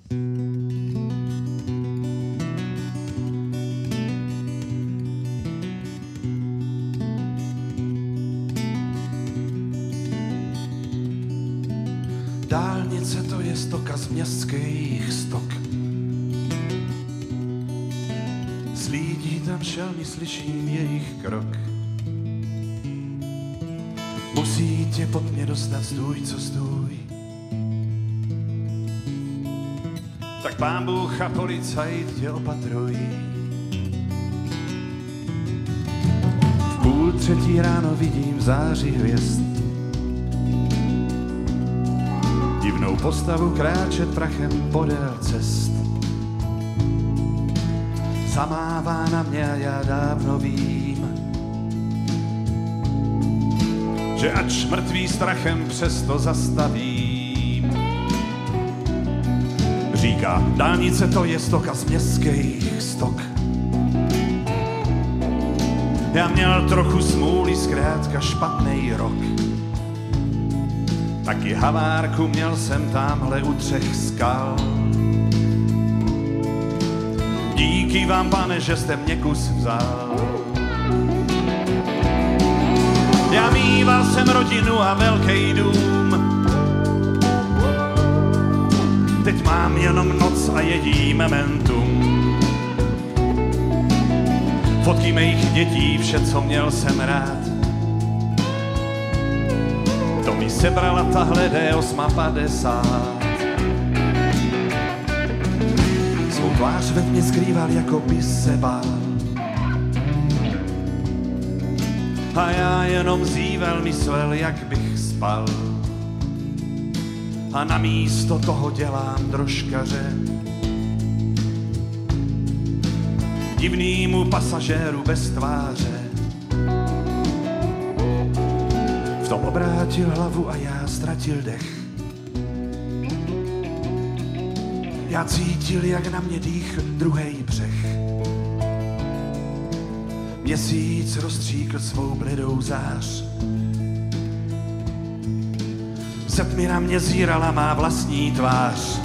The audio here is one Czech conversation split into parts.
Dálnice to je stoka z městských stok. Z lidí tam šelmy slyším jejich krok. Musí tě pod mě dostat, stůj, co stůj. Tak pán Bůh a policajt tě opatrují. V 2:30 ráno vidím v září hvězd. Divnou postavu kráčet prachem podél cest. Zamává na mě a já dávno vím, že ač mrtvý strachem přesto zastavím. Říká, dálnice to je stoka z městských stok. Já měl trochu smůly, zkrátka špatnej rok. Taky havárku měl jsem tamhle u 3 skal. Díky vám, pane, že jste mě kus vzal. Já mýval jsem rodinu a velký dům. Teď mám jenom noc a jedí mementum. Fotky mých dětí, vše, co měl jsem rád. To mi sebrala tahle D850. Svou tvář ve tmě skrýval, jako by se bál. A já jenom zível myslel, jak bych spal. A namísto toho dělám drožkaře. Divnýmu pasažéru bez tváře. V tom obrátil hlavu a já ztratil dech. Já cítil, jak na mě dýchl druhej břeh. Měsíc rozstříkl svou bledou zář. Ze tmy na mě zírala má vlastní tvář.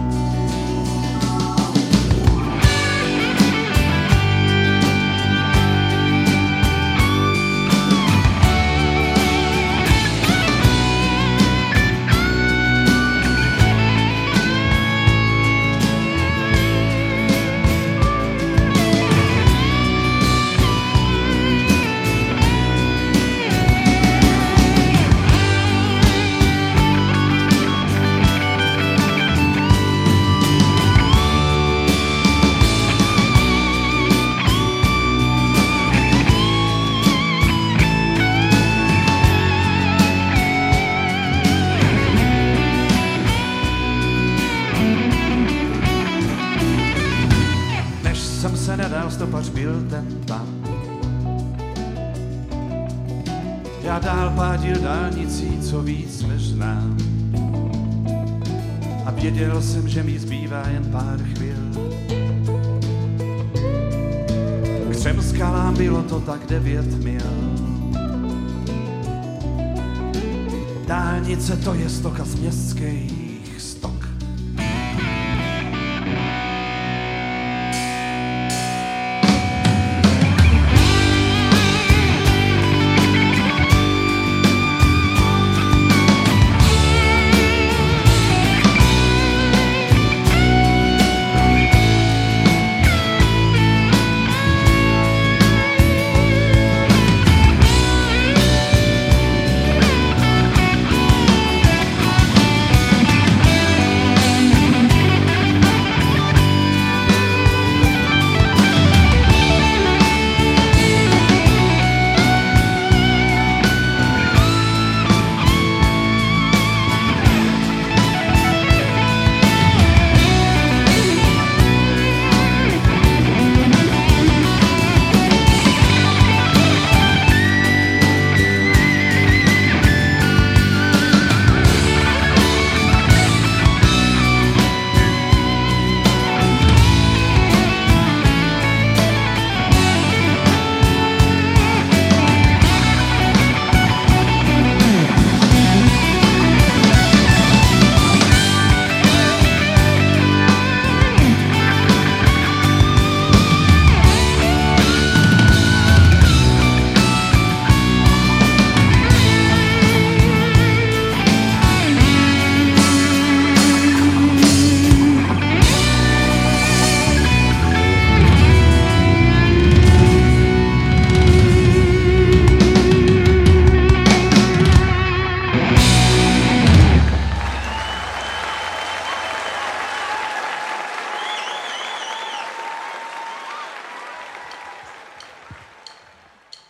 Stopař byl ten tam. Já dál pádil dálnicí, co víc než znám. A věděl jsem, že mi zbývá jen pár chvil. K 3 skalám bylo to tak 9 mil. Dálnice to je stoka z městských